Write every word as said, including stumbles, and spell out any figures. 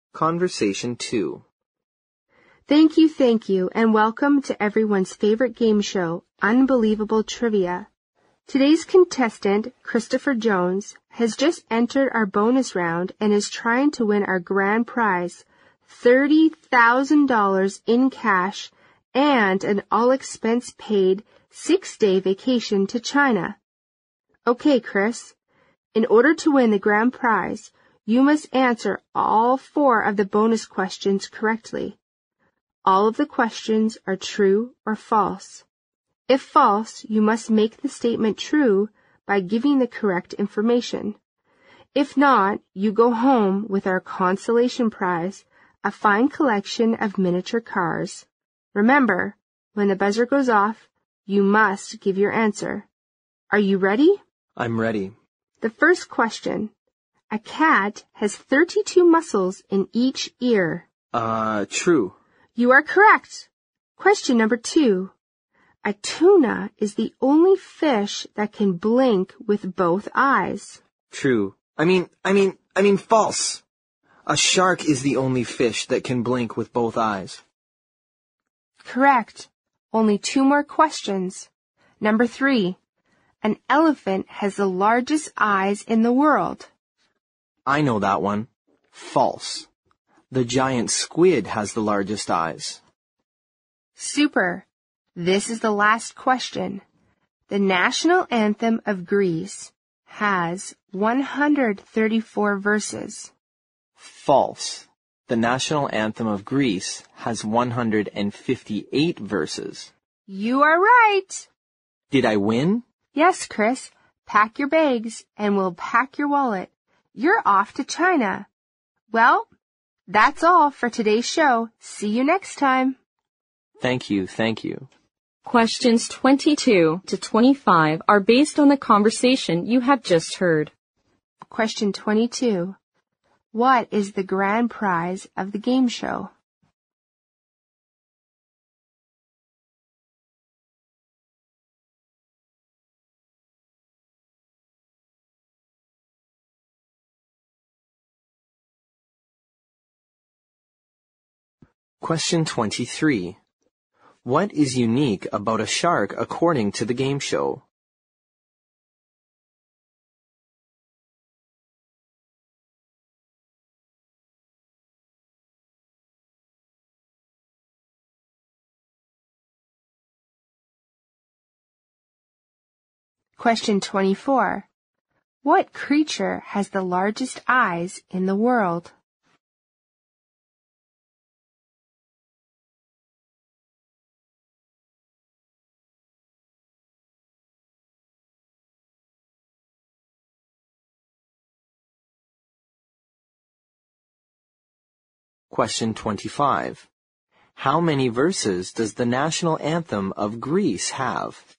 Conversation two. Thank you, thank you, and welcome to everyone's favorite game show, Unbelievable Trivia. Today's contestant, Christopher Jones, has just entered our bonus round and is trying to win our grand prize, thirty thousand dollars in cash and an all-expense-paid six-day vacation to China. Okay, Chris, in order to win the grand prize, you must answer all four of the bonus questions correctly. All of the questions are true or false. If false, you must make the statement true by giving the correct information. If not, you go home with our consolation prize, a fine collection of miniature cars. Remember, when the buzzer goes off, you must give your answer. Are you ready? I'm ready. The first question. A cat has thirty-two muscles in each ear. Uh, true. You are correct. Question number two. A tuna is the only fish that can blink with both eyes. True. I mean, I mean, I mean false. A shark is the only fish that can blink with both eyes. Correct. Only two more questions. Number three. An elephant has the largest eyes in the world. I know that one. False. The giant squid has the largest eyes. Super. This is the last question. The national anthem of Greece has one hundred thirty-four verses. False. The national anthem of Greece has one hundred fifty-eight verses. You are right. Did I win? Yes, Chris. Pack your bags and we'll pack your wallet. You're off to China. Well, that's all for today's show. See you next time. Thank you, thank you. Questions twenty-two to twenty-five are based on the conversation you have just heard. Question twenty-two. What is the grand prize of the game show? Question twenty-three. What is unique about a shark according to the game show? Question twenty-four. What creature has the largest eyes in the world? Question twenty-five. How many verses does the national anthem of Greece have?